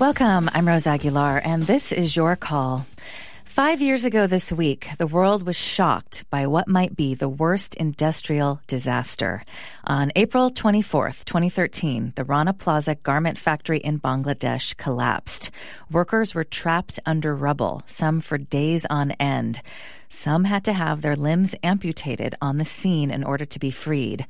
Welcome, I'm Rose Aguilar, and this is Your Call. 5 years ago this week, the world was shocked by what might be the worst industrial disaster. On April 24th, 2013, the Rana Plaza garment factory in Bangladesh collapsed. Workers were trapped under rubble, some for days on end. Some had to have their limbs amputated on the scene in order to be freed.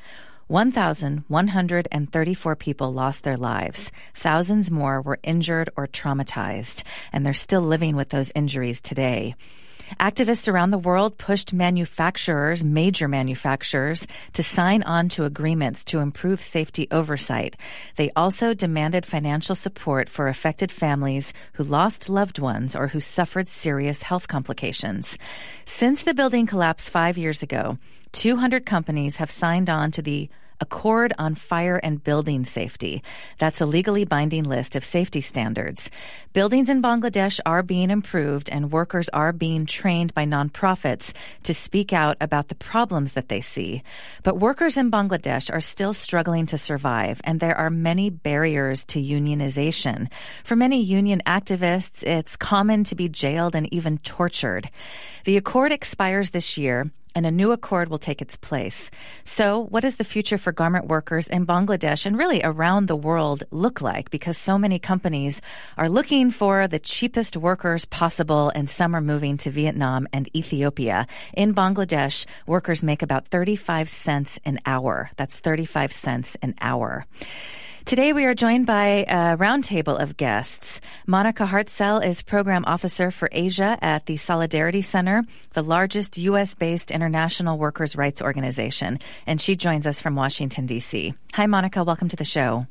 1,134 people lost their lives. Thousands more were injured or traumatized, and they're still living with those injuries today. Activists around the world pushed manufacturers, major manufacturers, to sign on to agreements to improve safety oversight. They also demanded financial support for affected families who lost loved ones or who suffered serious health complications. Since the building collapsed 5 years ago, 200 companies have signed on to the Accord on Fire and Building Safety. That's a legally binding list of safety standards. Buildings in Bangladesh are being improved, and workers are being trained by nonprofits to speak out about the problems that they see. But workers in Bangladesh are still struggling to survive, and there are many barriers to unionization. For many union activists, it's common to be jailed and even tortured. The accord expires this year, and a new accord will take its place. So what does the future for garment workers in Bangladesh and really around the world look like? Because so many companies are looking for the cheapest workers possible, and some are moving to Vietnam and Ethiopia. In Bangladesh, workers make about 35 cents an hour. That's 35 cents an hour. Today, we are joined by a roundtable of guests. Monica Hartzell is Program Officer for Asia at the Solidarity Center, the largest U.S.-based international workers' rights organization, and she joins us from Washington, D.C. Hi, Monica. Welcome to the show.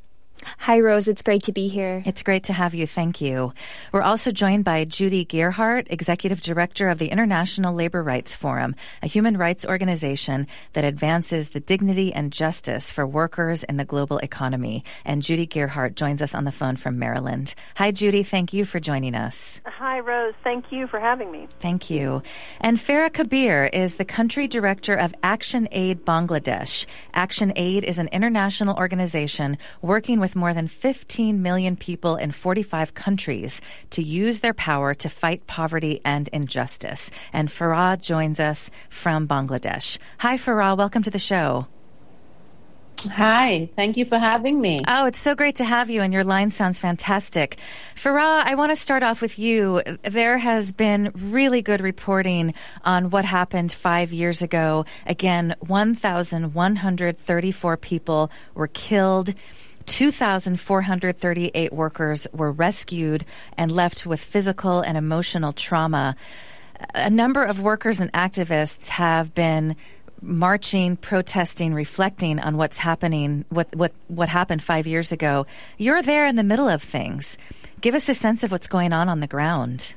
Hi, Rose. It's great to be here. It's great to have you. Thank you. We're also joined by Judy Gearhart, Executive Director of the International Labor Rights Forum, a human rights organization that advances the dignity and justice for workers in the global economy. And Judy Gearhart joins us on the phone from Maryland. Hi, Judy. Thank you for joining us. Hi, Rose. Thank you for having me. Thank you. And Farah Kabir is the Country Director of Action Aid Bangladesh. Action Aid is an international organization working with more than 15 million people in 45 countries to use their power to fight poverty and injustice. And Farah joins us from Bangladesh. Hi, Farah. Welcome to the show. Hi. Thank you for having me. Oh, it's so great to have you, and your line sounds fantastic. Farah, I want to start off with you. There has been really good reporting on what happened 5 years ago. Again, 1,134 people were killed. 2,438 workers were rescued and left with physical and emotional trauma. A number of workers and activists have been marching, protesting, reflecting on what's happening, what happened 5 years ago. You're there in the middle of things. Give us a sense of what's going on the ground.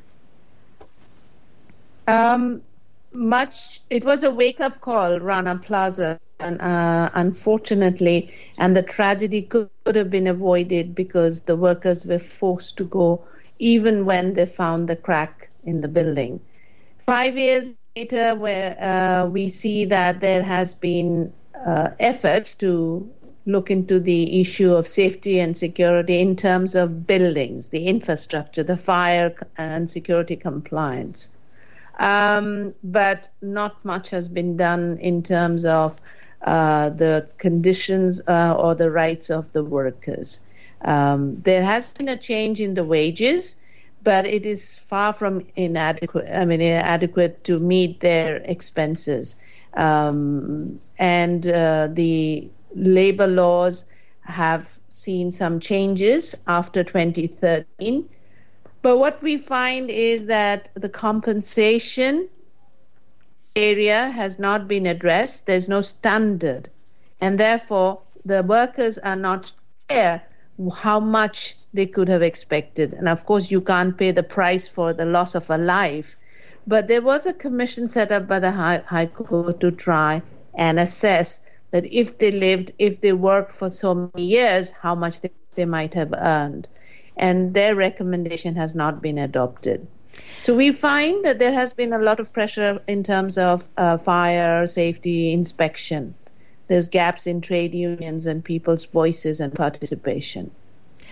It was a wake-up call, Rana Plaza, and unfortunately, and the tragedy could have been avoided because the workers were forced to go even when they found the crack in the building. 5 years later, where we see that there has been efforts to look into the issue of safety and security in terms of buildings, the infrastructure, the fire and security compliance. But not much has been done in terms of the conditions or the rights of the workers. There has been a change in the wages, but it is far from inadequate to meet their expenses. And the labor laws have seen some changes after 2013. But what we find is that the compensation area has not been addressed. There's no standard. And therefore, the workers are not clear how much they could have expected. And of course, you can't pay the price for the loss of a life. But there was a commission set up by the High Court to try and assess that if they worked for so many years, how much they might have earned. And their recommendation has not been adopted. So we find that there has been a lot of pressure in terms of fire, safety, inspection. There's gaps in trade unions and people's voices and participation.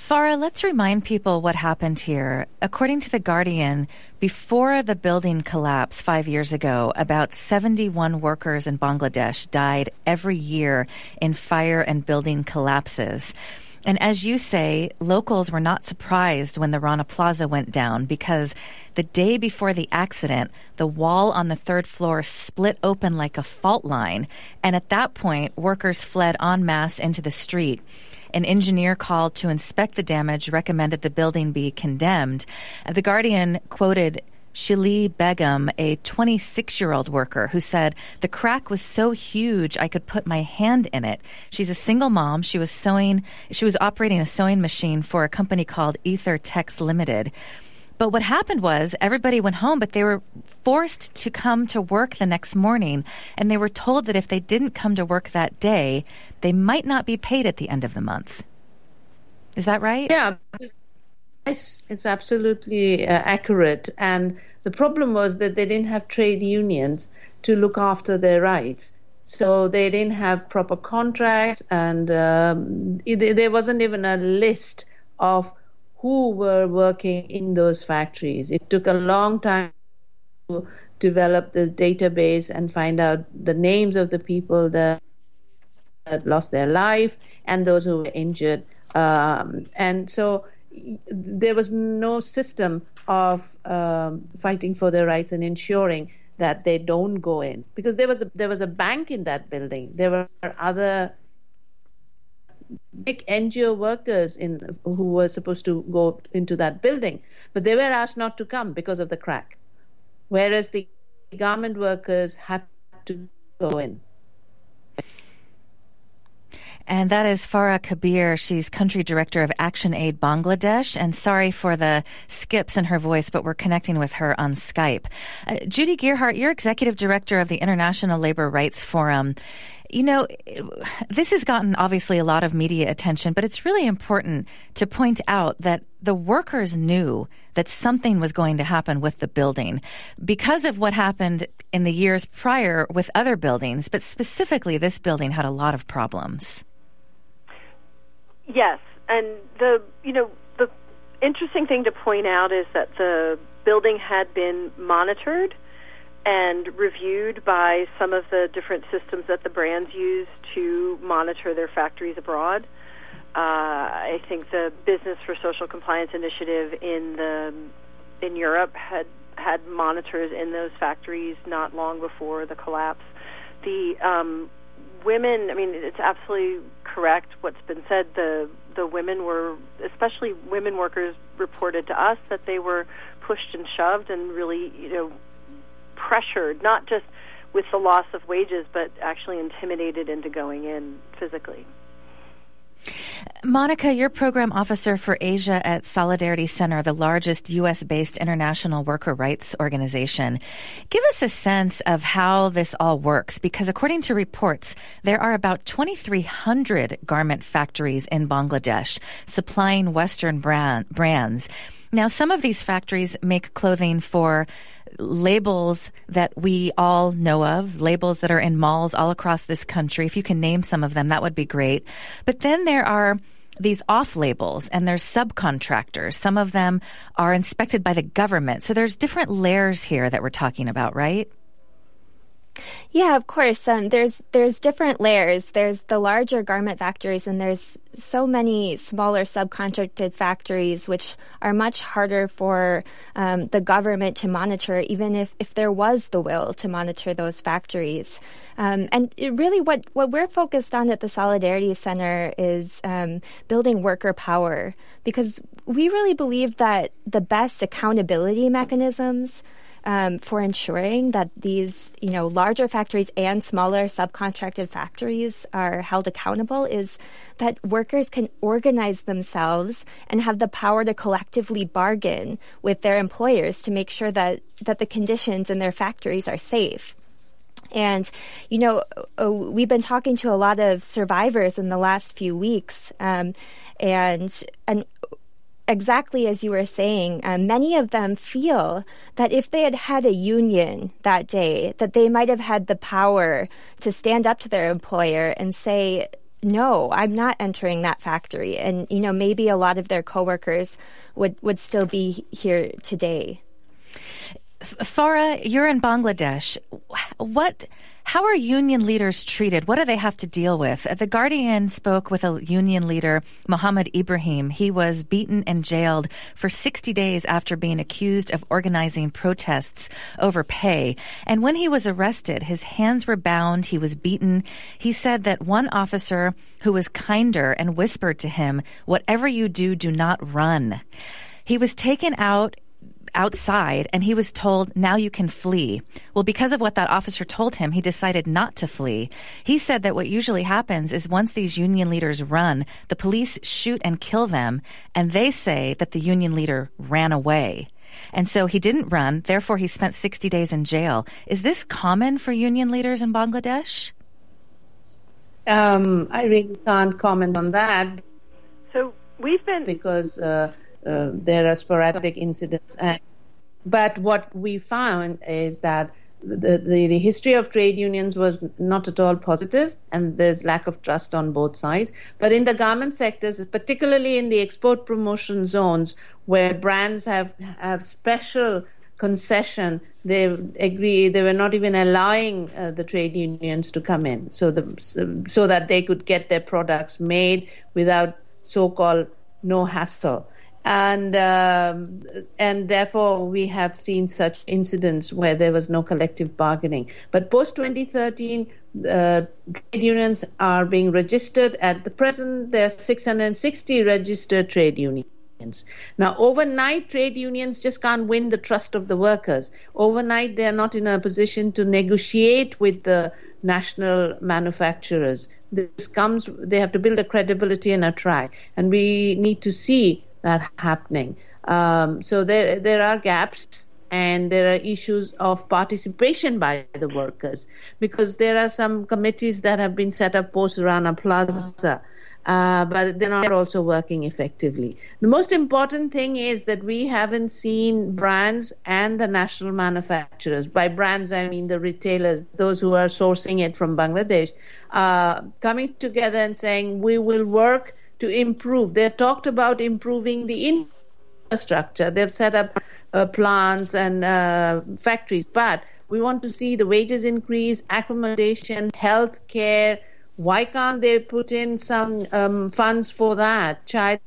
Farah, let's remind people what happened here. According to The Guardian, before the building collapse 5 years ago, about 71 workers in Bangladesh died every year in fire and building collapses. And as you say, locals were not surprised when the Rana Plaza went down because the day before the accident, the wall on the third floor split open like a fault line. And at that point, workers fled en masse into the street. An engineer called to inspect the damage recommended the building be condemned. The Guardian quoted Shili Begum, a 26-year-old worker, who said, "The crack was so huge I could put my hand in it." She's a single mom. She was operating a sewing machine for a company called Ether Tex Limited. But what happened was everybody went home, but they were forced to come to work the next morning. And they were told that if they didn't come to work that day, they might not be paid at the end of the month. Is that right? Yeah, it's absolutely accurate. And the problem was that they didn't have trade unions to look after their rights. So they didn't have proper contracts, and there wasn't even a list of who were working in those factories. It took a long time to develop the database and find out the names of the people that lost their life and those who were injured. And so there was no system of fighting for their rights and ensuring that they don't go in, because there was a bank in that building. There were other big NGO workers who were supposed to go into that building, but they were asked not to come because of the crack, whereas the garment workers had to go in. And that is Farah Kabir. She's country director of Action Aid Bangladesh. And sorry for the skips in her voice, but we're connecting with her on Skype. Judy Gearhart, you're executive director of the International Labor Rights Forum. You know, this has gotten obviously a lot of media attention, but it's really important to point out that the workers knew that something was going to happen with the building because of what happened in the years prior with other buildings, but specifically this building had a lot of problems. Yes, and the interesting thing to point out is that the building had been monitored and reviewed by some of the different systems that the brands use to monitor their factories abroad. I think the Business for Social Compliance Initiative in Europe had monitors in those factories not long before the collapse. The women, I mean, it's absolutely correct what's been said. The women were, especially women workers, reported to us that they were pushed and shoved and really, pressured, not just with the loss of wages, but actually intimidated into going in physically. Monica, you're program officer for Asia at Solidarity Center, the largest U.S.-based international worker rights organization. Give us a sense of how this all works, because according to reports, there are about 2,300 garment factories in Bangladesh supplying Western brands. Now, some of these factories make clothing for labels that we all know of, labels that are in malls all across this country. If you can name some of them, that would be great. But then there are these off labels and there's subcontractors. Some of them are inspected by the government. So there's different layers here that we're talking about, right? Yeah, of course. There's different layers. There's the larger garment factories, and there's so many smaller subcontracted factories, which are much harder for the government to monitor, even if there was the will to monitor those factories. And really what we're focused on at the Solidarity Center is building worker power, because we really believe that the best accountability mechanisms for ensuring that these, larger factories and smaller subcontracted factories are held accountable is that workers can organize themselves and have the power to collectively bargain with their employers to make sure that the conditions in their factories are safe. And, we've been talking to a lot of survivors in the last few weeks, and exactly as you were saying, many of them feel that if they had had a union that day, that they might have had the power to stand up to their employer and say, no, I'm not entering that factory. And, maybe a lot of their coworkers would still be here today. Farah, you're in Bangladesh. How are union leaders treated? What do they have to deal with? The Guardian spoke with a union leader, Muhammad Ibrahim. He was beaten and jailed for 60 days after being accused of organizing protests over pay. And when he was arrested, his hands were bound. He was beaten. He said that one officer who was kinder and whispered to him, "Whatever you do, do not run." He was taken outside and he was told, "Now you can flee." Well, because of what that officer told him, he decided not to flee. He said that what usually happens is once these union leaders run, the police shoot and kill them, and they say that the union leader ran away. And so he didn't run, therefore he spent 60 days in jail. Is this common for union leaders in Bangladesh? I really can't comment on that. So we've been... Because there are sporadic incidents. But what we found is that the history of trade unions was not at all positive, and there's lack of trust on both sides. But in the garment sectors, particularly in the export promotion zones, where brands have special concession, they were not even allowing the trade unions to come in, so that they could get their products made without so-called no hassle. And therefore, we have seen such incidents where there was no collective bargaining. But post-2013, trade unions are being registered. At the present, there are 660 registered trade unions. Now, overnight, trade unions just can't win the trust of the workers. Overnight, they are not in a position to negotiate with the national manufacturers. They have to build a credibility and a track. And we need to see that happening. So there are gaps, and there are issues of participation by the workers, because there are some committees that have been set up post Rana Plaza, but they're not also working effectively. The most important thing is that we haven't seen brands and the national manufacturers, by brands I mean the retailers, those who are sourcing it from Bangladesh, coming together and saying we will work to improve. They've talked about improving the infrastructure. They've set up plants and factories, but we want to see the wages increase, accommodation, health care. Why can't they put in some funds for that? Child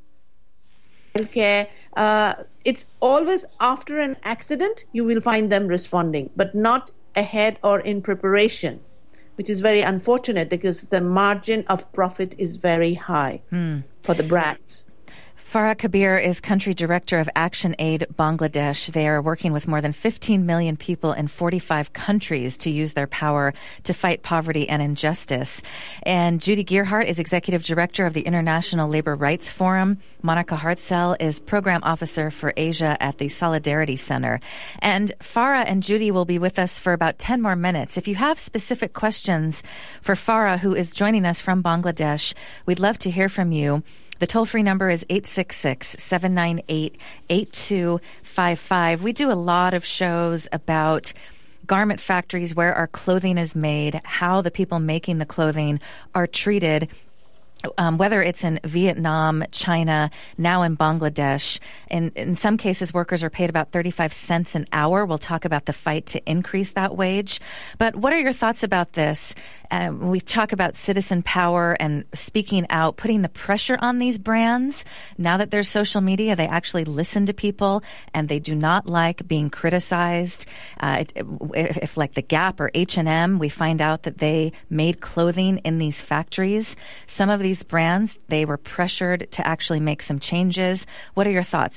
care. It's always after an accident you will find them responding, but not ahead or in preparation, which is very unfortunate because the margin of profit is very high for the brands. Farah Kabir is Country Director of Action Aid Bangladesh. They are working with more than 15 million people in 45 countries to use their power to fight poverty and injustice. And Judy Gearhart is Executive Director of the International Labor Rights Forum. Monica Hartzell is Program Officer for Asia at the Solidarity Center. And Farah and Judy will be with us for about 10 more minutes. If you have specific questions for Farah, who is joining us from Bangladesh, we'd love to hear from you. The toll-free number is 866-798-8255. We do a lot of shows about garment factories, where our clothing is made, how the people making the clothing are treated, whether it's in Vietnam, China, now in Bangladesh. In some cases, workers are paid about 35 cents an hour. We'll talk about the fight to increase that wage. But what are your thoughts about this? We talk about citizen power and speaking out, putting the pressure on these brands. Now that there's social media, they actually listen to people, and they do not like being criticized. If like the Gap or H&M, we find out that they made clothing in these factories. Some of these brands, they were pressured to actually make some changes. What are your thoughts?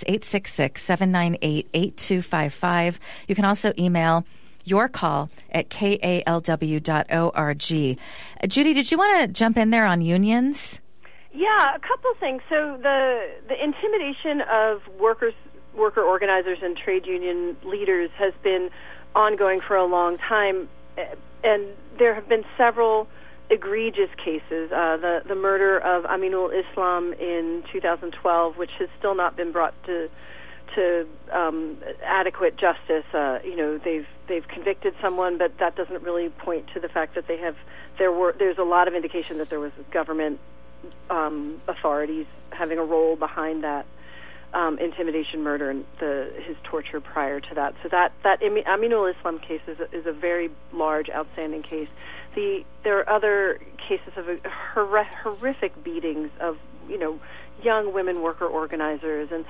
866-798-8255. You can also email your call at kalw.org. Judy, did you want to jump in there on unions? Yeah, a couple things. So the intimidation of worker organizers and trade union leaders has been ongoing for a long time, and there have been several egregious cases. The murder of Aminul Islam in 2012, which has still not been brought to adequate justice. They've convicted someone, but that doesn't really point to the fact that there's a lot of indication that there was government authorities having a role behind that intimidation, murder, and his torture prior to that. So that Aminul Islam case is a very large, outstanding case. There are other cases of horrific beatings of young women worker organizers, and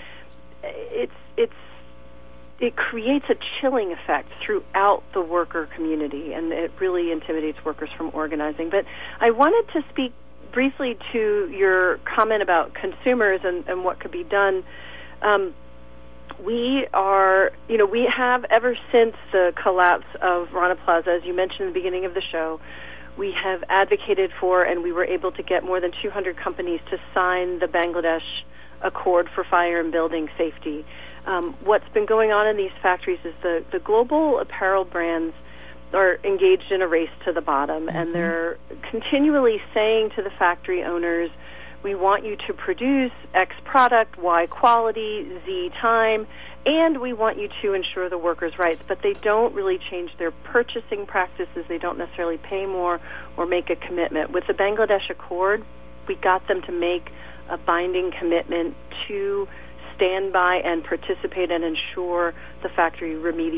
it creates a chilling effect throughout the worker community, and it really intimidates workers from organizing. But I wanted to speak briefly to your comment about consumers and what could be done. We have, ever since the collapse of Rana Plaza, as you mentioned in the beginning of the show, we have advocated for, and we were able to get more than 200 companies to sign the Bangladesh Accord for Fire and Building Safety. What's been going on in these factories is the global apparel brands are engaged in a race to the bottom, and they're continually saying to the factory owners, we want you to produce X product, Y quality, Z time, and we want you to ensure the workers' rights. But they don't really change their purchasing practices. They don't necessarily pay more or make a commitment. With the Bangladesh Accord, we got them to make a binding commitment to stand by and participate and ensure the factory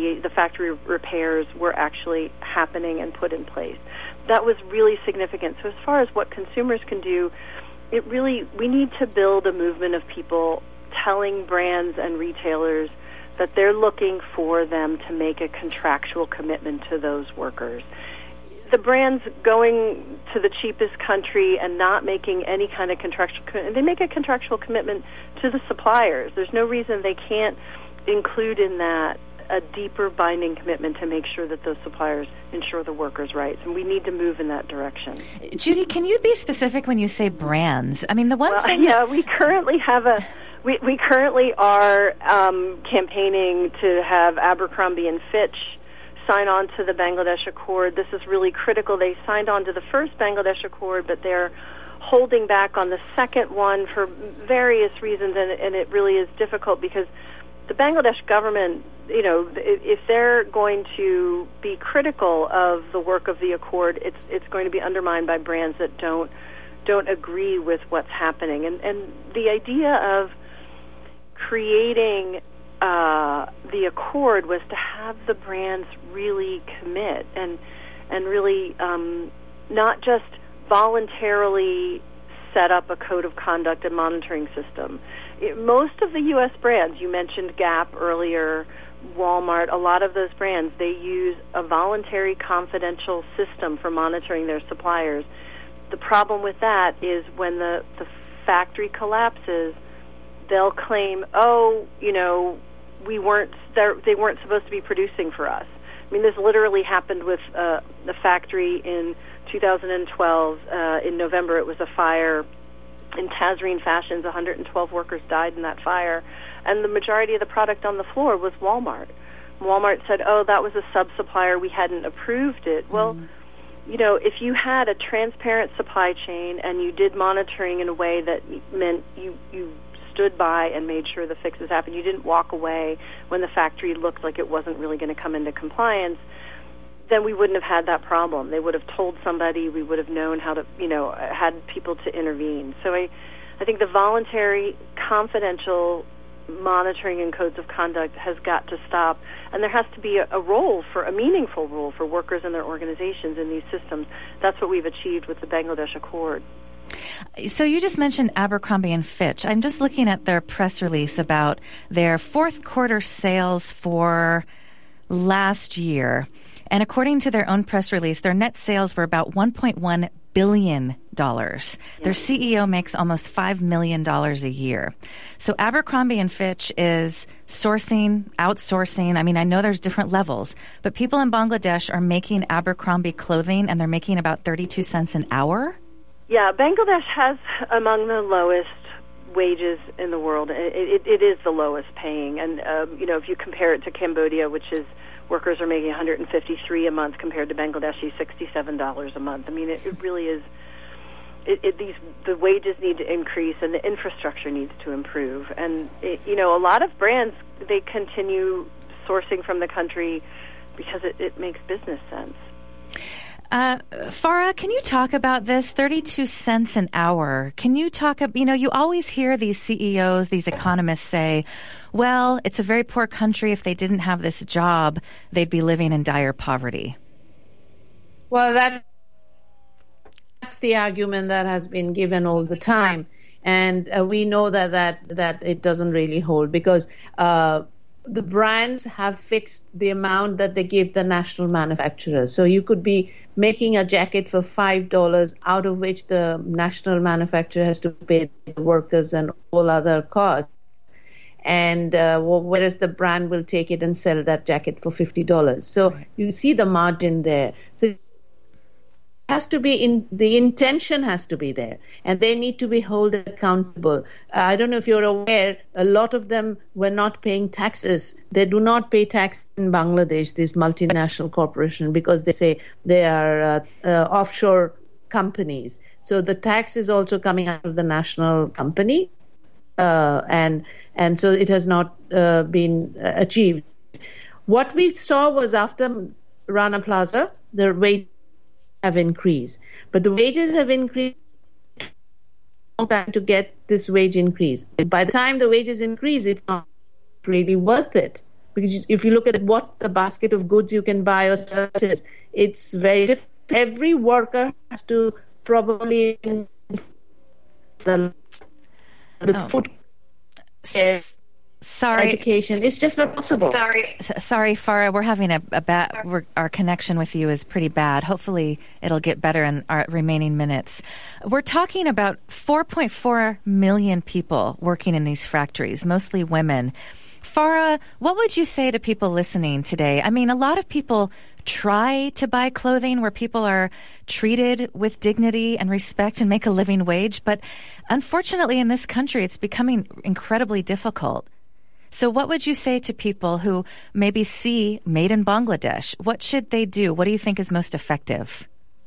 repairs were actually happening and put in place. That was really significant. So as far as what consumers can do, we need to build a movement of people telling brands and retailers that they're looking for them to make a contractual commitment to those workers. The brands going to the cheapest country and not making any kind of contractual commitment, they make a contractual commitment to the suppliers. There's no reason they can't include in that a deeper binding commitment to make sure that those suppliers ensure the workers' rights, and we need to move in that direction. Judy, can you be specific when you say brands? I mean, the one thing... Yeah, we currently have we currently are campaigning to have Abercrombie and Fitch sign on to the Bangladesh Accord. This is really critical. They signed on to the first Bangladesh Accord, but they're holding back on the second one for various reasons, and it really is difficult because the Bangladesh government, if they're going to be critical of the work of the Accord, it's going to be undermined by brands that don't agree with what's happening. And the idea of creating the Accord was to have the brands really commit and really not just voluntarily set up a code of conduct and monitoring system. Most of the U.S. brands, you mentioned Gap earlier, Walmart, a lot of those brands, they use a voluntary confidential system for monitoring their suppliers. The problem with that is when the factory collapses, they'll claim, they weren't supposed to be producing for us. I mean, this literally happened with the factory in 2012. In November, it was a fire in Tazreen Fashions. 112 workers died in that fire, and the majority of the product on the floor was Walmart. Walmart said, that was a sub-supplier, we hadn't approved it. Well, if you had a transparent supply chain and you did monitoring in a way that meant you stood by and made sure the fixes happened, you didn't walk away when the factory looked like it wasn't really going to come into compliance, then we wouldn't have had that problem. They would have told somebody, we would have known how to, had people to intervene. So I think the voluntary, confidential monitoring and codes of conduct has got to stop, and there has to be a meaningful role for workers and their organizations in these systems. That's what we've achieved with the Bangladesh Accord. So you just mentioned Abercrombie and Fitch. I'm just looking at their press release about their fourth quarter sales for last year. And according to their own press release, their net sales were about $1.1 billion. Their CEO makes almost $5 million a year. So Abercrombie and Fitch is outsourcing. I mean, I know there's different levels, but people in Bangladesh are making Abercrombie clothing, and they're making about 32 cents an hour. Yeah, Bangladesh has among the lowest wages in the world. It is the lowest paying. And, if you compare it to Cambodia, which is workers are making $153 a month compared to Bangladeshi $67 a month. I mean, it really is the wages need to increase and the infrastructure needs to improve. And a lot of brands, they continue sourcing from the country because it makes business sense. Farah, can you talk about this? 32 cents an hour. Can you talk, you always hear these CEOs, these economists say, well, it's a very poor country. If they didn't have this job, they'd be living in dire poverty. Well, that's the argument that has been given all the time. And we know that it doesn't really hold because the brands have fixed the amount that they give the national manufacturers. So you could be making a jacket for $5, out of which the national manufacturer has to pay the workers and all other costs. And whereas the brand will take it and sell that jacket for $50. So you see the margin there. So has to be the intention has to be there, and they need to be held accountable. I don't know if you're aware, a lot of them were not paying taxes. They do not pay tax in Bangladesh, these multinational corporations, because they say they are offshore companies. So the tax is also coming out of the national company, and so it has not been achieved. What we saw was after Rana Plaza, the rate have increased, but the wages have increased to get this wage increase. By the time the wages increase, it's not really worth it, because if you look at what the basket of goods you can buy or services, it's very different. Every worker has to probably the food care, education. It's just not possible. Sorry, Farah. We're having our connection with you is pretty bad. Hopefully, it'll get better in our remaining minutes. We're talking about 4.4 million people working in these factories, mostly women. Farah, what would you say to people listening today? I mean, a lot of people try to buy clothing where people are treated with dignity and respect and make a living wage, but unfortunately, in this country, it's becoming incredibly difficult. So what would you say to people who maybe see Made in Bangladesh? What should they do? What do you think is most effective?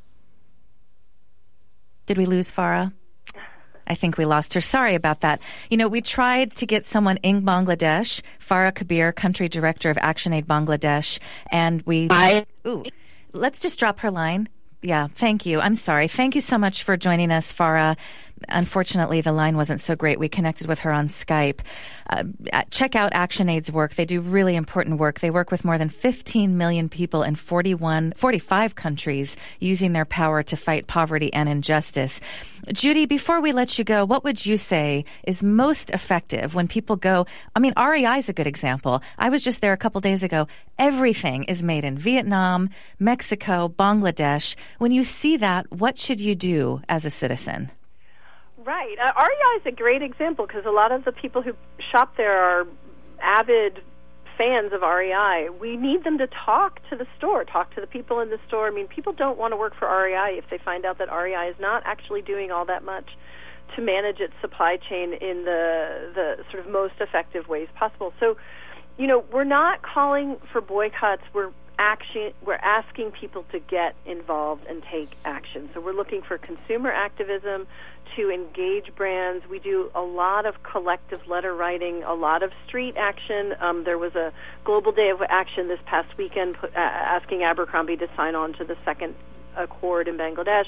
Did we lose Farah? I think we lost her. Sorry about that. We tried to get someone in Bangladesh, Farah Kabir, Country Director of ActionAid Bangladesh, and let's just drop her line. Yeah, thank you. I'm sorry. Thank you so much for joining us, Farah. Unfortunately, the line wasn't so great. We connected with her on Skype. Check out ActionAid's work. They do really important work. They work with more than 15 million people in 45 countries using their power to fight poverty and injustice. Judy, before we let you go, what would you say is most effective when people go? I mean, REI is a good example. I was just there a couple days ago. Everything is made in Vietnam, Mexico, Bangladesh. When you see that, what should you do as a citizen? Right. REI is a great example because a lot of the people who shop there are avid fans of REI. We need them to talk to the store, talk to the people in the store. I mean, people don't want to work for REI if they find out that REI is not actually doing all that much to manage its supply chain in the sort of most effective ways possible. So, we're not calling for boycotts. We're asking people to get involved and take action. So we're looking for consumer activism to engage brands. We do a lot of collective letter writing, a lot of street action. There was a global day of action this past weekend asking Abercrombie to sign on to the second accord in Bangladesh.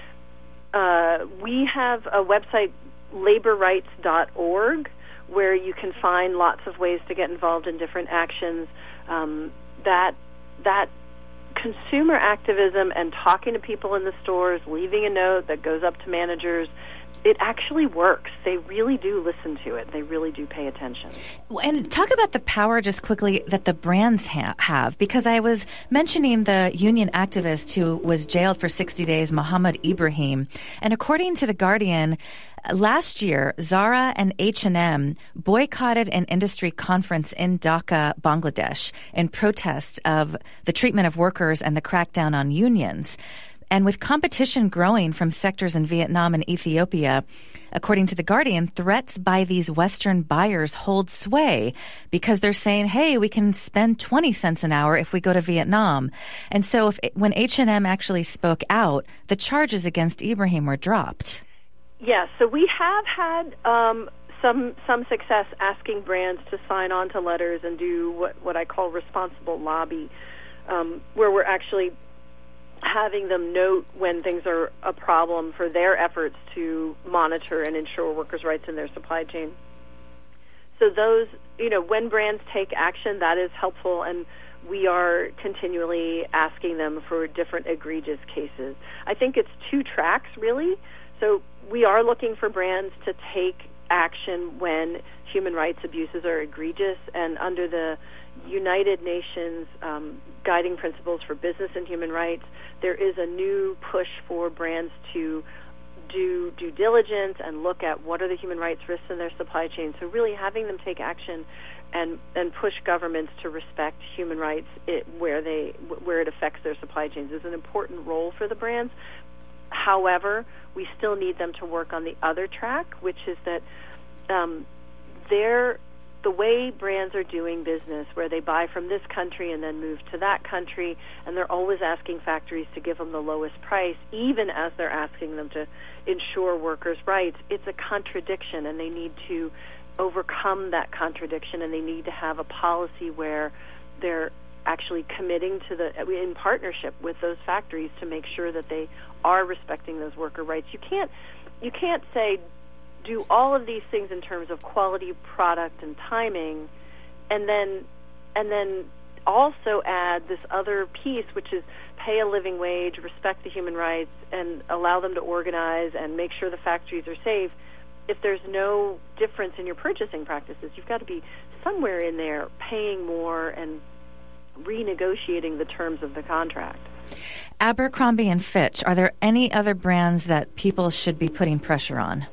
We have a website, laborrights.org, where you can find lots of ways to get involved in different actions. That consumer activism and talking to people in the stores, leaving a note that goes up to managers, it actually works. They really do listen to it. They really do pay attention. And talk about the power, just quickly, that the brands have. Because I was mentioning the union activist who was jailed for 60 days, Muhammad Ibrahim. And according to The Guardian, last year, Zara and H&M boycotted an industry conference in Dhaka, Bangladesh, in protest of the treatment of workers and the crackdown on unions. And with competition growing from sectors in Vietnam and Ethiopia, according to The Guardian, threats by these Western buyers hold sway because they're saying, hey, we can spend 20 cents an hour if we go to Vietnam. And so when H&M actually spoke out, the charges against Ibrahim were dropped. Yes, so we have had some success asking brands to sign on to letters and do what I call responsible lobby, where we're actually having them note when things are a problem for their efforts to monitor and ensure workers' rights in their supply chain. So those, when brands take action, that is helpful, and we are continually asking them for different egregious cases. I think it's two tracks, really. So we are looking for brands to take action when human rights abuses are egregious, and under the United Nations Guiding Principles for Business and Human Rights, there is a new push for brands to do due diligence and look at what are the human rights risks in their supply chain. So really having them take action and push governments to respect human rights where it affects their supply chains is an important role for the brands. However, we still need them to work on the other track, which is that the way brands are doing business, where they buy from this country and then move to that country, and they're always asking factories to give them the lowest price, even as they're asking them to ensure workers' rights, it's a contradiction, and they need to overcome that contradiction, and they need to have a policy where they're actually committing in partnership with those factories to make sure that they are respecting those worker rights. You can't say do all of these things in terms of quality, product, and timing, and then also add this other piece, which is pay a living wage, respect the human rights, and allow them to organize and make sure the factories are safe. If there's no difference in your purchasing practices, you've got to be somewhere in there paying more and renegotiating the terms of the contract. Abercrombie and Fitch, are there any other brands that people should be putting pressure on?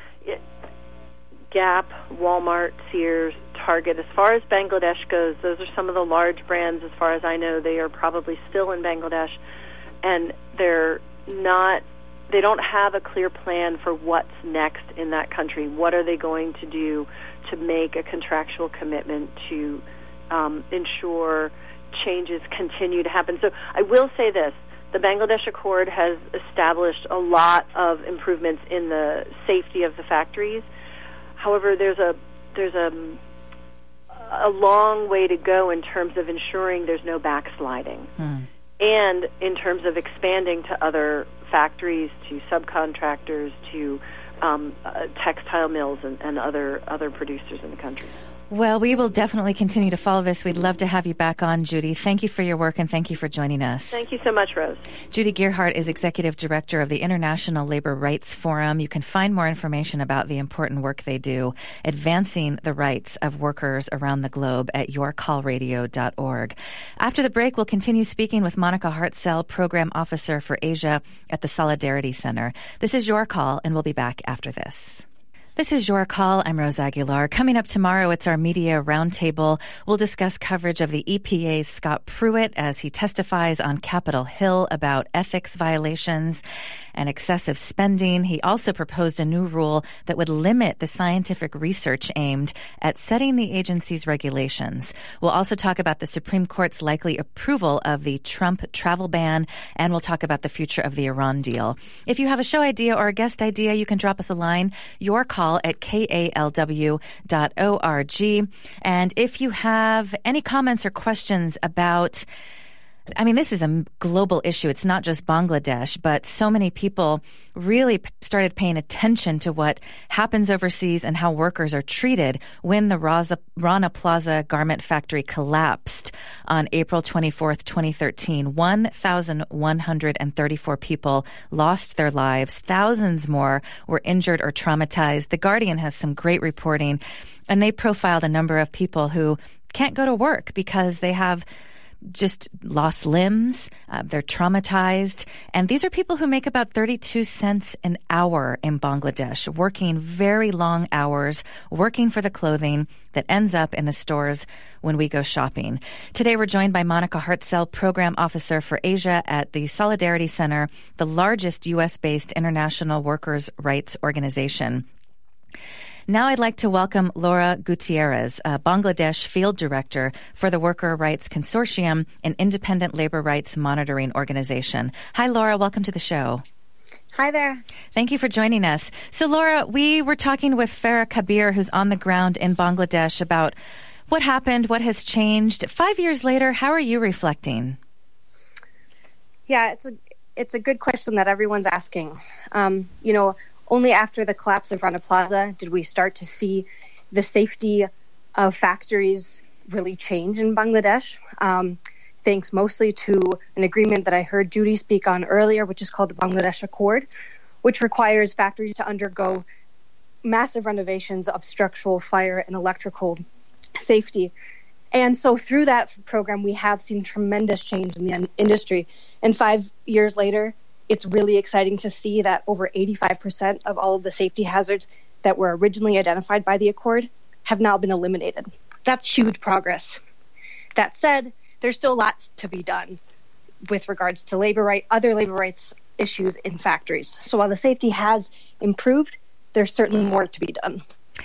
Gap, Walmart, Sears, Target. As far as Bangladesh goes, those are some of the large brands. As far as I know, they are probably still in Bangladesh, and they don't have a clear plan for what's next in that country. What are they going to do to make a contractual commitment to ensure changes continue to happen? So I will say this. The Bangladesh Accord has established a lot of improvements in the safety of the factories. However, there's a long way to go in terms of ensuring there's no backsliding, and in terms of expanding to other factories, to subcontractors, to textile mills and other producers in the country. Well, we will definitely continue to follow this. We'd love to have you back on, Judy. Thank you for your work, and thank you for joining us. Thank you so much, Rose. Judy Gearhart is Executive Director of the International Labor Rights Forum. You can find more information about the important work they do, advancing the rights of workers around the globe at yourcallradio.org. After the break, we'll continue speaking with Monica Hartzell, Program Officer for Asia at the Solidarity Center. This is Your Call, and we'll be back after this. This is Your Call. I'm Rose Aguilar. Coming up tomorrow, it's our Media Roundtable. We'll discuss coverage of the EPA's Scott Pruitt as he testifies on Capitol Hill about ethics violations and excessive spending. He also proposed a new rule that would limit the scientific research aimed at setting the agency's regulations. We'll also talk about the Supreme Court's likely approval of the Trump travel ban, and we'll talk about the future of the Iran deal. If you have a show idea or a guest idea, you can drop us a line, Your Call at kalw.org. And if you have any comments or questions about, this is a global issue. It's not just Bangladesh, but so many people really started paying attention to what happens overseas and how workers are treated when the Rana Plaza garment factory collapsed on April 24th, 2013. 1,134 people lost their lives. Thousands more were injured or traumatized. The Guardian has some great reporting, and they profiled a number of people who can't go to work because they have just lost limbs. They're traumatized. And these are people who make about 32 cents an hour in Bangladesh, working very long hours, working for the clothing that ends up in the stores when we go shopping. Today, we're joined by Monica Hartzell, Program Officer for Asia at the Solidarity Center, the largest U.S.-based international workers' rights organization. Now I'd like to welcome Laura Gutierrez, Bangladesh Field Director for the Worker Rights Consortium, an independent labor rights monitoring organization. Hi, Laura. Welcome to the show. Hi there. Thank you for joining us. So, Laura, we were talking with Farah Kabir, who's on the ground in Bangladesh, about what happened, what has changed. 5 years later, how are you reflecting? Yeah, it's a good question that everyone's asking. Only after the collapse of Rana Plaza did we start to see the safety of factories really change in Bangladesh, thanks mostly to an agreement that I heard Judy speak on earlier, which is called the Bangladesh Accord, which requires factories to undergo massive renovations of structural, fire, and electrical safety. And so through that program, we have seen tremendous change in the industry. And 5 years later, it's really exciting to see that over 85% of all of the safety hazards that were originally identified by the Accord have now been eliminated. That's huge progress. That said, there's still lots to be done with regards to other labor rights issues in factories. So while the safety has improved, there's certainly more to be done.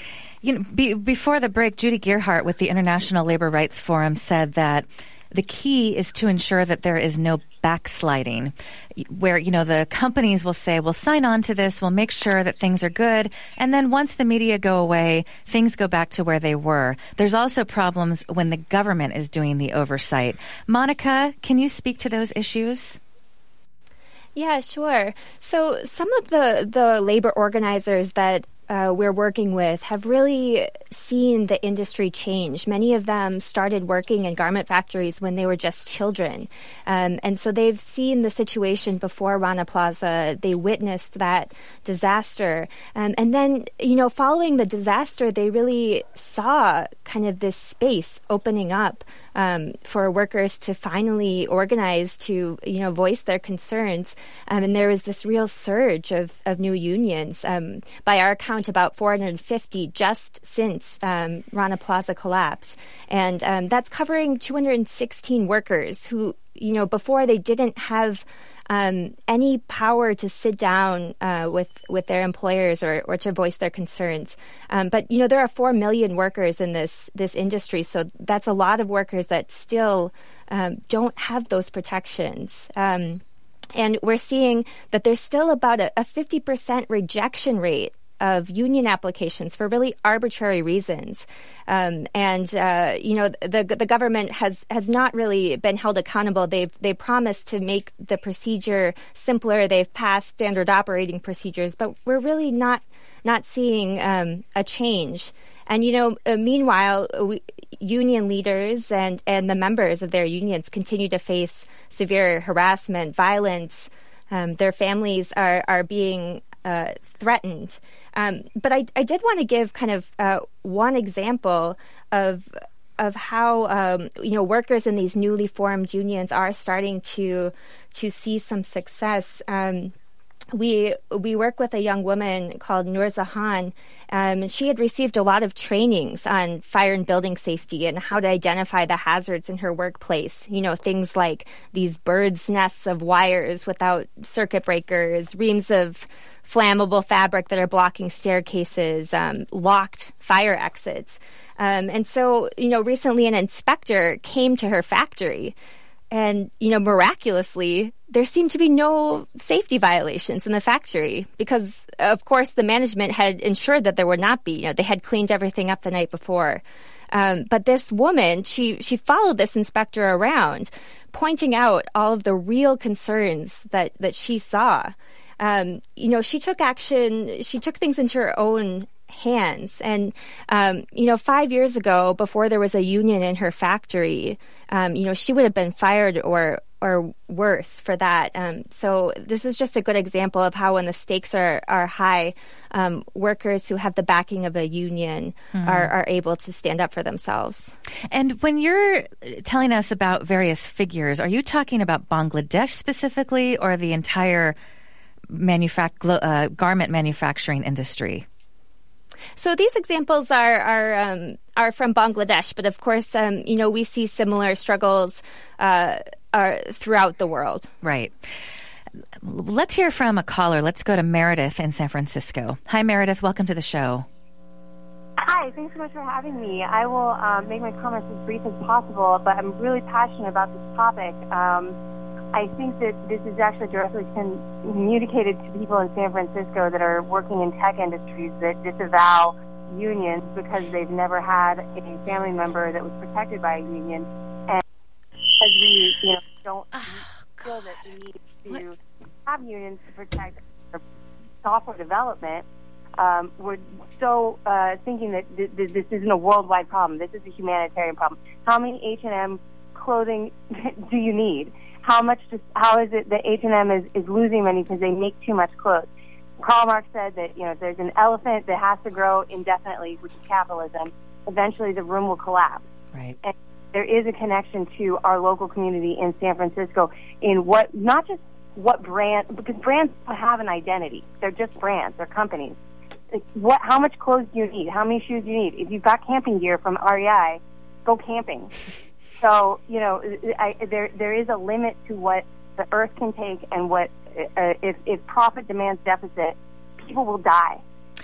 Before the break, Judy Gearhart with the International Labor Rights Forum said that the key is to ensure that there is no backsliding, where, the companies will say, we'll sign on to this, we'll make sure that things are good, and then once the media go away, things go back to where they were. There's also problems when the government is doing the oversight. Monica, can you speak to those issues? Yeah, sure. So some of the labor organizers that we're working with have really seen the industry change. Many of them started working in garment factories when they were just children. And so they've seen the situation before Rana Plaza. They witnessed that disaster. And then, following the disaster, they really saw kind of this space opening up for workers to finally organize, to, voice their concerns. And there was this real surge of new unions. By our account, about 450 just since Rana Plaza collapse. And that's covering 216 workers who, before they didn't have any power to sit down with their employers or to voice their concerns. But, there are 4 million workers in this industry, so that's a lot of workers that still don't have those protections. And we're seeing that there's still about a 50% rejection rate of union applications for really arbitrary reasons. The government has not really been held accountable. They've promised to make the procedure simpler. They've passed standard operating procedures, but we're really not seeing a change. And, meanwhile, union leaders and the members of their unions continue to face severe harassment, violence. Their families are being threatened. But I did want to give kind of one example of how workers in these newly formed unions are starting to see some success. We work with a young woman called Nur Zahan. She had received a lot of trainings on fire and building safety and how to identify the hazards in her workplace. Things like these birds' nests of wires without circuit breakers, reams of flammable fabric that are blocking staircases, locked fire exits. And so, recently an inspector came to her factory and, miraculously, there seemed to be no safety violations in the factory because, of course, the management had ensured that there would not be. They had cleaned everything up the night before. But this woman, she followed this inspector around, pointing out all of the real concerns that she saw. She took action. She took things into her own hands. And, 5 years ago, before there was a union in her factory, she would have been fired or worse for that. So this is just a good example of how when the stakes are high, workers who have the backing of a union are able to stand up for themselves. And when you're telling us about various figures, are you talking about Bangladesh specifically or the entire garment manufacturing industry? So these examples are from Bangladesh, but of course, we see similar struggles throughout the world. Right. Let's hear from a caller. Let's go to Meredith in San Francisco. Hi, Meredith. Welcome to the show. Hi. Thanks so much for having me. I will make my comments as brief as possible, but I'm really passionate about this topic. I think that this is actually directly communicated to people in San Francisco that are working in tech industries that disavow unions because they've never had a family member that was protected by a union. And as we, don't feel that we need to have unions to protect software development, we're so thinking that this isn't a worldwide problem. This is a humanitarian problem. How many H&M clothing do you need? How is it that H&M is losing money because they make too much clothes? Karl Marx said that, if there's an elephant that has to grow indefinitely, which is capitalism, eventually the room will collapse. Right. And there is a connection to our local community in San Francisco in not just what brand, because brands have an identity. They're just brands. They're companies. How much clothes do you need? How many shoes do you need? If you've got camping gear from REI, go camping. So, there is a limit to what the earth can take, and what if profit demands deficit, people will die.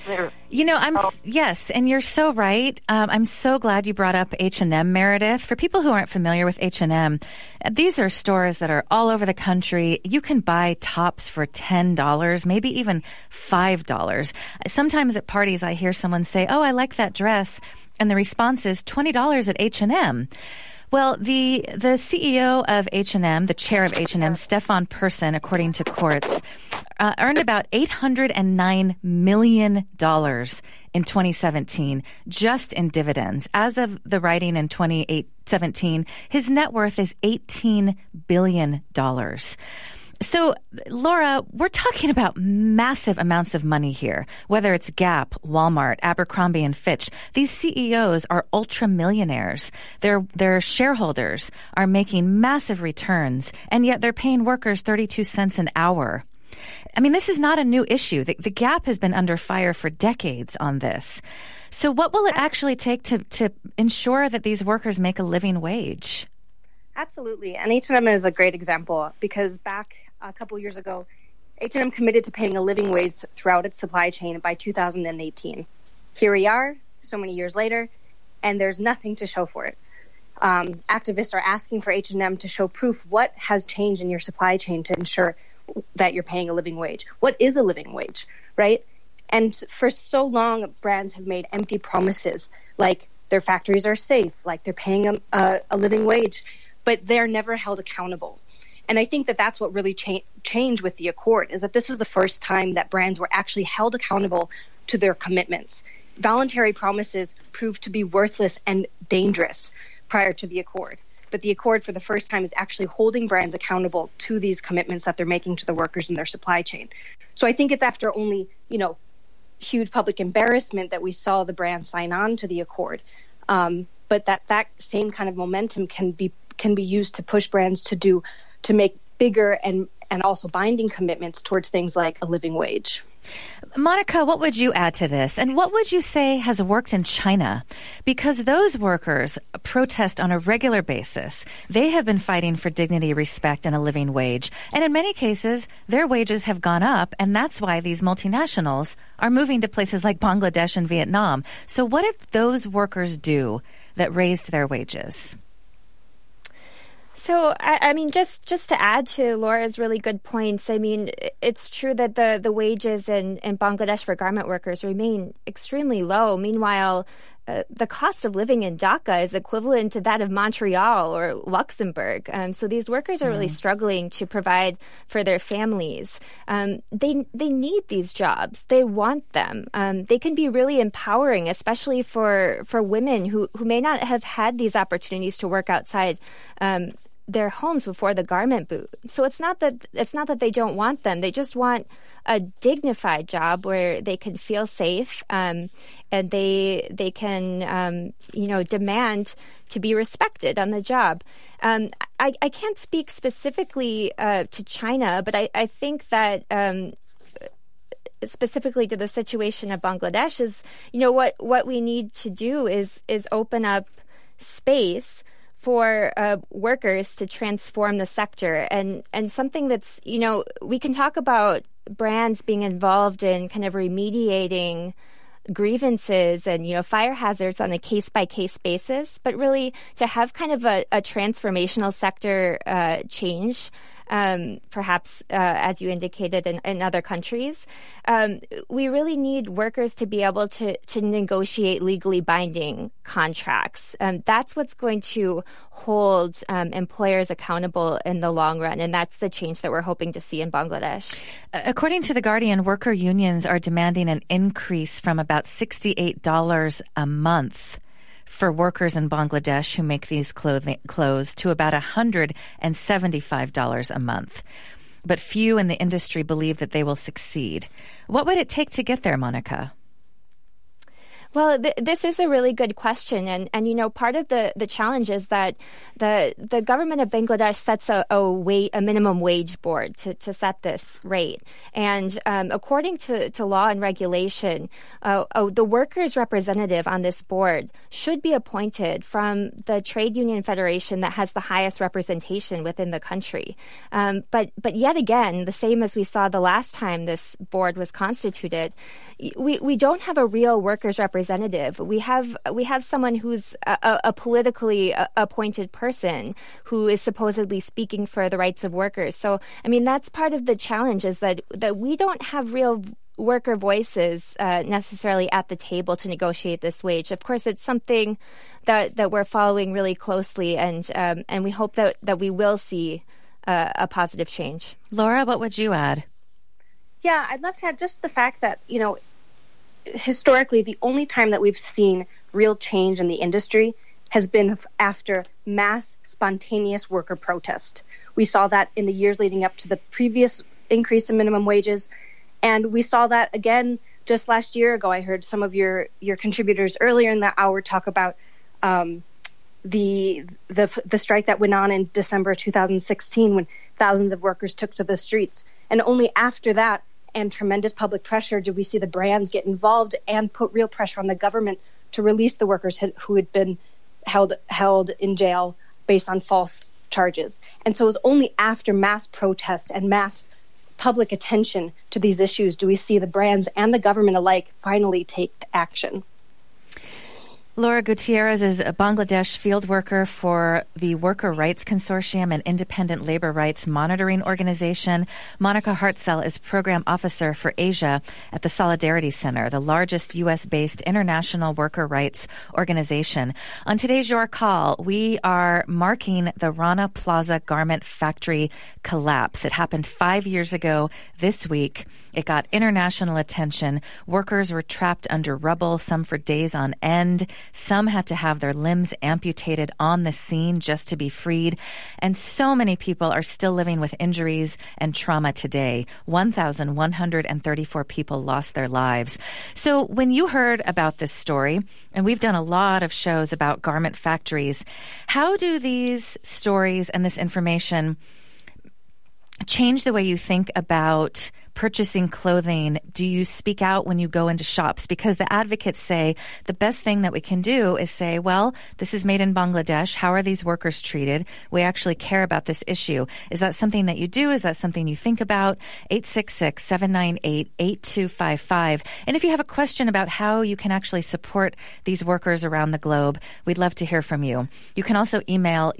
Yes, and you're so right. I'm so glad you brought up H&M, Meredith. For people who aren't familiar with H&M, these are stores that are all over the country. You can buy tops for $10, maybe even $5. Sometimes at parties, I hear someone say, "Oh, I like that dress," and the response is $20 at H&M. Well, the CEO of H&M, the chair of H&M, Stefan Persson, according to courts, earned about $809 million in 2017 just in dividends. As of the writing in 2017, his net worth is $18 billion. So, Laura, we're talking about massive amounts of money here, whether it's Gap, Walmart, Abercrombie & Fitch. These CEOs are ultra-millionaires. Their shareholders are making massive returns, and yet they're paying workers 32 cents an hour. I mean, this is not a new issue. The Gap has been under fire for decades on this. So what will it actually take to ensure that these workers make a living wage? Absolutely. And H&M is a great example because back a couple years ago, H&M committed to paying a living wage throughout its supply chain by 2018. Here we are, so many years later, and there's nothing to show for it. Activists are asking for H&M to show proof what has changed in your supply chain to ensure that you're paying a living wage. What is a living wage, right? And for so long, brands have made empty promises, like their factories are safe, like they're paying a living wage, but they're never held accountable. And I think that that's what really changed with the Accord, is that this was the first time that brands were actually held accountable to their commitments. Voluntary promises proved to be worthless and dangerous prior to the Accord. But the Accord, for the first time, is actually holding brands accountable to these commitments that they're making to the workers in their supply chain. So I think it's after only, huge public embarrassment that we saw the brands sign on to the Accord. But that same kind of momentum can be used to push brands to make bigger and also binding commitments towards things like a living wage. Monica, what would you add to this? And what would you say has worked in China? Because those workers protest on a regular basis. They have been fighting for dignity, respect, and a living wage. And in many cases, their wages have gone up, and that's why these multinationals are moving to places like Bangladesh and Vietnam. So what did those workers do that raised their wages? So, I mean, just to add to Laura's really good points, I mean, it's true that the wages in Bangladesh for garment workers remain extremely low. Meanwhile, the cost of living in Dhaka is equivalent to that of Montreal or Luxembourg. So these workers are really struggling to provide for their families. They need these jobs. They want them. They can be really empowering, especially for women who may not have had these opportunities to work outside their homes before the garment boom. So it's not that they don't want them. They just want a dignified job where they can feel safe, and they can demand to be respected on the job. I can't speak specifically to China, but I think that specifically to the situation of Bangladesh is, what we need to do is open up space for workers to transform the sector, and something that's, we can talk about brands being involved in kind of remediating grievances and, fire hazards on a case-by-case basis, but really to have kind of a transformational sector change, perhaps as you indicated in other countries, we really need workers to be able to negotiate legally binding contracts. That's what's going to hold employers accountable in the long run, and that's the change that we're hoping to see in Bangladesh. According to The Guardian, worker unions are demanding an increase from about $68 a month for workers in Bangladesh who make these clothes to about $175 a month. But few in the industry believe that they will succeed. What would it take to get there, Monica? Well, this is a really good question. And part of the challenge is that the government of Bangladesh sets a minimum wage board to set this rate. And according to law and regulation, the workers' representative on this board should be appointed from the trade union federation that has the highest representation within the country. But yet again, the same as we saw the last time this board was constituted, we don't have a real workers' representative. We have someone who's a politically appointed person who is supposedly speaking for the rights of workers. So, that's part of the challenge, is that we don't have real worker voices necessarily at the table to negotiate this wage. Of course, it's something that we're following really closely, and we hope that we will see a positive change. Laura, what would you add? Yeah, I'd love to add just the fact that, historically, the only time that we've seen real change in the industry has been after mass, spontaneous worker protest. We saw that in the years leading up to the previous increase in minimum wages, and we saw that again just last year ago. I heard some of your contributors earlier in the hour talk about the strike that went on in December 2016 when thousands of workers took to the streets, and only after that and tremendous public pressure did we see the brands get involved and put real pressure on the government to release the workers who had been held in jail based on false charges. And so it was only after mass protest and mass public attention to these issues do we see the brands and the government alike finally take action. Laura Gutierrez is a Bangladesh field worker for the Worker Rights Consortium, an independent labor rights monitoring organization. Monica Hartzell is program officer for Asia at the Solidarity Center, the largest U.S.-based international worker rights organization. On today's Your Call, we are marking the Rana Plaza garment factory collapse. It happened 5 years ago this week. It got international attention. Workers were trapped under rubble, some for days on end. Some had to have their limbs amputated on the scene just to be freed. And so many people are still living with injuries and trauma today. 1,134 people lost their lives. So when you heard about this story, and we've done a lot of shows about garment factories, how do these stories and this information change the way you think about purchasing clothing? Do you speak out when you go into shops? Because the advocates say the best thing that we can do is say, well, this is made in Bangladesh. How are these workers treated? We actually care about this issue. Is that something that you do? Is that something you think about? 866-798-8255. And if you have a question about how you can actually support these workers around the globe, we'd love to hear from you. You can also email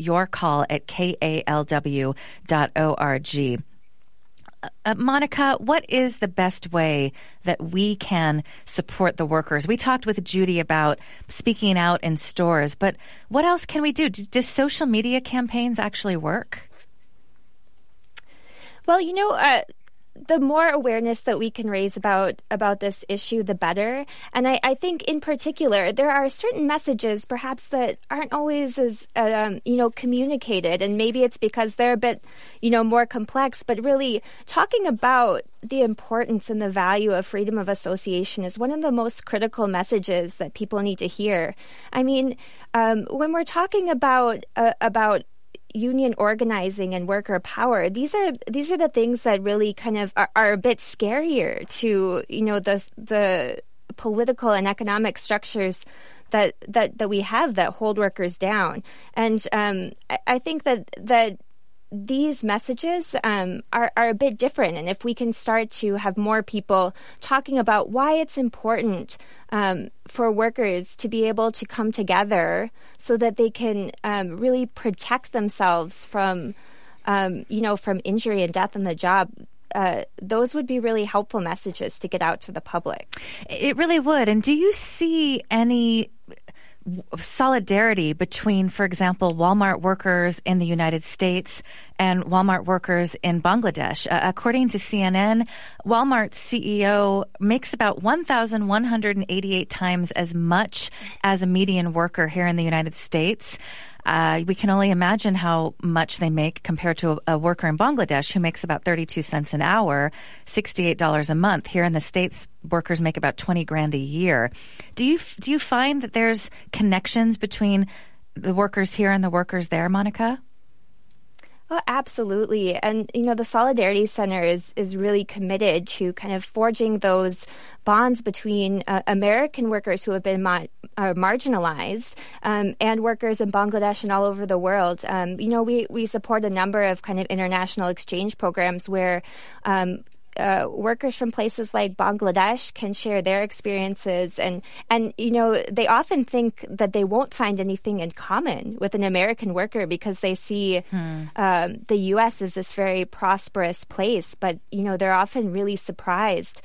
yourcall@kalw.org. Monica, what is the best way that we can support the workers? We talked with Judy about speaking out in stores, but what else can we do? Do social media campaigns actually work? Well, the more awareness that we can raise about this issue, the better. And I think in particular, there are certain messages perhaps that aren't always as, communicated. And maybe it's because they're a bit, more complex. But really talking about the importance and the value of freedom of association is one of the most critical messages that people need to hear. I mean, when we're talking about union organizing and worker power, these are the things that really kind of are a bit scarier to the political and economic structures that we have that hold workers down. And I think that these messages are a bit different. And if we can start to have more people talking about why it's important for workers to be able to come together so that they can really protect themselves from injury and death on the job, those would be really helpful messages to get out to the public. It really would. And do you see any solidarity between, for example, Walmart workers in the United States and Walmart workers in Bangladesh? According to CNN, Walmart's CEO makes about 1,188 times as much as a median worker here in the United States. We can only imagine how much they make compared to a worker in Bangladesh who makes about 32 cents an hour, $68 a month. Here in the States, workers make about $20,000 a year. Do you find that there's connections between the workers here and the workers there, Monica? Oh, absolutely. And, the Solidarity Center is really committed to kind of forging those bonds between American workers who have been marginalized and workers in Bangladesh and all over the world. We support a number of kind of international exchange programs where workers from places like Bangladesh can share their experiences, and they often think that they won't find anything in common with an American worker because they see the U.S. as this very prosperous place, but they're often really surprised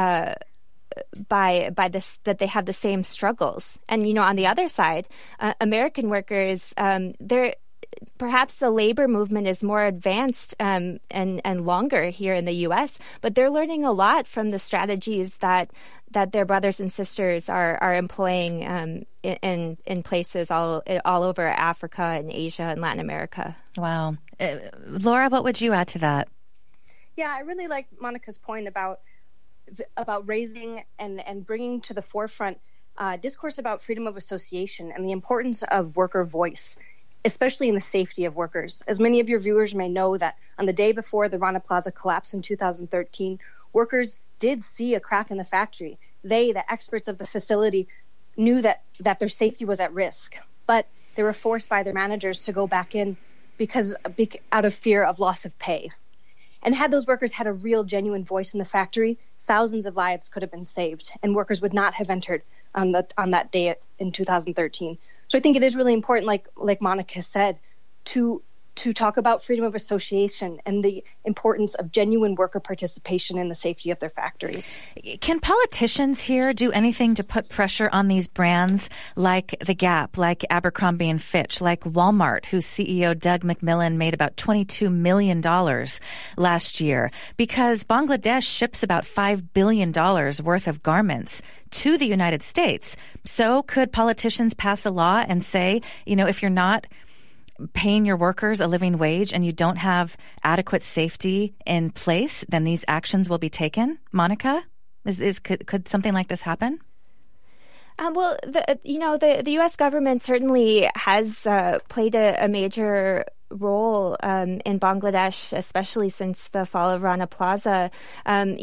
by this, that they have the same struggles. And on the other side, American workers, perhaps the labor movement is more advanced and longer here in the U.S., but they're learning a lot from the strategies that their brothers and sisters are employing in places all over Africa and Asia and Latin America. Wow. Laura, what would you add to that? Yeah, I really like Monica's point about raising and bringing to the forefront discourse about freedom of association and the importance of worker voice, especially in the safety of workers. As many of your viewers may know, that on the day before the Rana Plaza collapse in 2013, workers did see a crack in the factory. The experts of the facility, knew that their safety was at risk, but they were forced by their managers to go back in out of fear of loss of pay. And had those workers had a real, genuine voice in the factory, thousands of lives could have been saved, and workers would not have entered on that day in 2013. So I think it is really important, like Monica said, to talk about freedom of association and the importance of genuine worker participation in the safety of their factories. Can politicians here do anything to put pressure on these brands like The Gap, like Abercrombie & Fitch, like Walmart, whose CEO Doug McMillon made about $22 million last year? Because Bangladesh ships about $5 billion worth of garments to the United States. So could politicians pass a law and say, if you're not paying your workers a living wage and you don't have adequate safety in place, then these actions will be taken? Monica, could something like this happen? Well, the U.S. government certainly has played a major role in Bangladesh, especially since the fall of Rana Plaza. In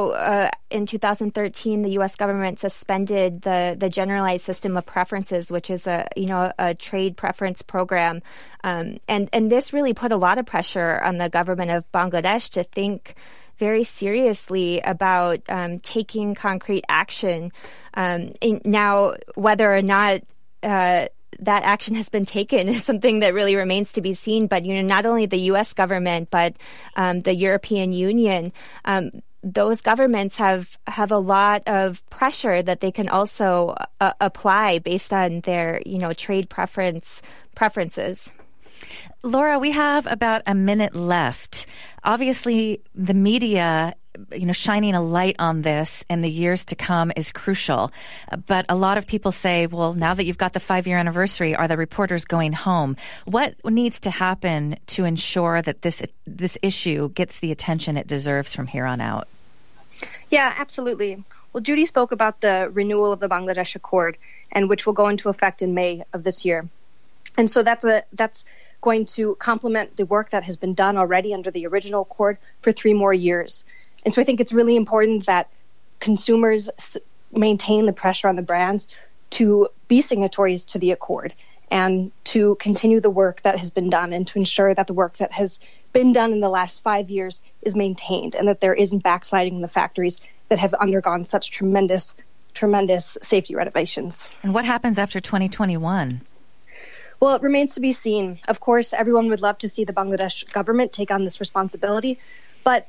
2013, the U.S. government suspended the generalized system of preferences, which is a trade preference program, and this really put a lot of pressure on the government of Bangladesh to think very seriously about taking concrete action. Now, whether or not that action has been taken is something that really remains to be seen. But, not only the U.S. government, but the European Union, those governments have a lot of pressure that they can also apply based on their, trade preferences. Laura, we have about a minute left. Obviously, the media shining a light on this in the years to come is crucial. But a lot of people say, well, now that you've got the 5-year anniversary, are the reporters going home? What needs to happen to ensure that this issue gets the attention it deserves from here on out? Yeah, absolutely. Well, Judy spoke about the renewal of the Bangladesh Accord, and which will go into effect in May of this year. And so that's going to complement the work that has been done already under the original accord for 3 more years. And so I think it's really important that consumers maintain the pressure on the brands to be signatories to the accord and to continue the work that has been done and to ensure that the work that has been done in the last 5 years is maintained and that there isn't backsliding in the factories that have undergone such tremendous safety renovations. And what happens after 2021? Well, it remains to be seen. Of course, everyone would love to see the Bangladesh government take on this responsibility, but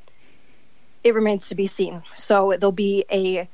it remains to be seen. So there'll be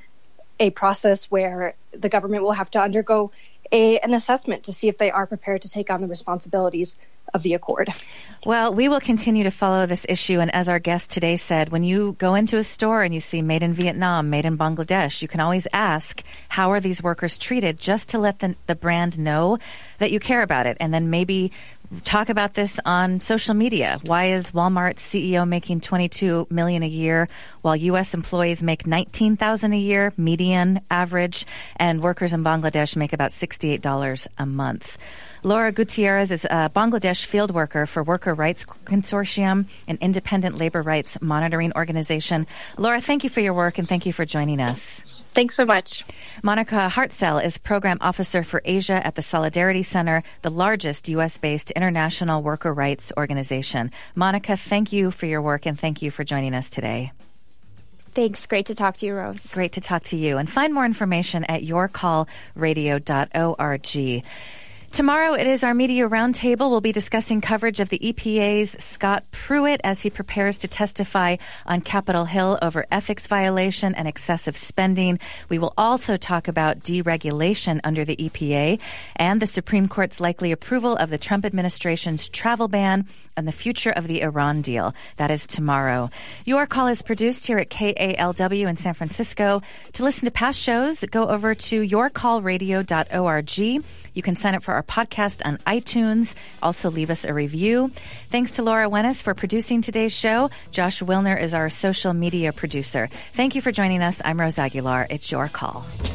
a process where the government will have to undergo an assessment to see if they are prepared to take on the responsibilities of the accord. Well, we will continue to follow this issue. And as our guest today said, when you go into a store and you see made in Vietnam, made in Bangladesh, you can always ask, how are these workers treated, just to let the brand know that you care about it. And then maybe talk about this on social media. Why is Walmart's CEO making $22 million a year while U.S. employees make $19,000 a year, median average, and workers in Bangladesh make about $68 a month? Laura Gutierrez is a Bangladesh field worker for Worker Rights Consortium, an independent labor rights monitoring organization. Laura, thank you for your work and thank you for joining us. Thanks so much. Monica Hartzell is Program Officer for Asia at the Solidarity Center, the largest U.S.-based international worker rights organization. Monica, thank you for your work and thank you for joining us today. Thanks. Great to talk to you, Rose. Great to talk to you. And find more information at yourcallradio.org. Tomorrow, it is our Media Roundtable. We'll be discussing coverage of the EPA's Scott Pruitt as he prepares to testify on Capitol Hill over ethics violation and excessive spending. We will also talk about deregulation under the EPA and the Supreme Court's likely approval of the Trump administration's travel ban and the future of the Iran deal. That is tomorrow. Your Call is produced here at KALW in San Francisco. To listen to past shows, go over to yourcallradio.org. You can sign up for our podcast on iTunes. Also, leave us a review. Thanks to Laura Wennis for producing today's show. Josh Wilner is our social media producer. Thank you for joining us. I'm Rose Aguilar. It's Your Call.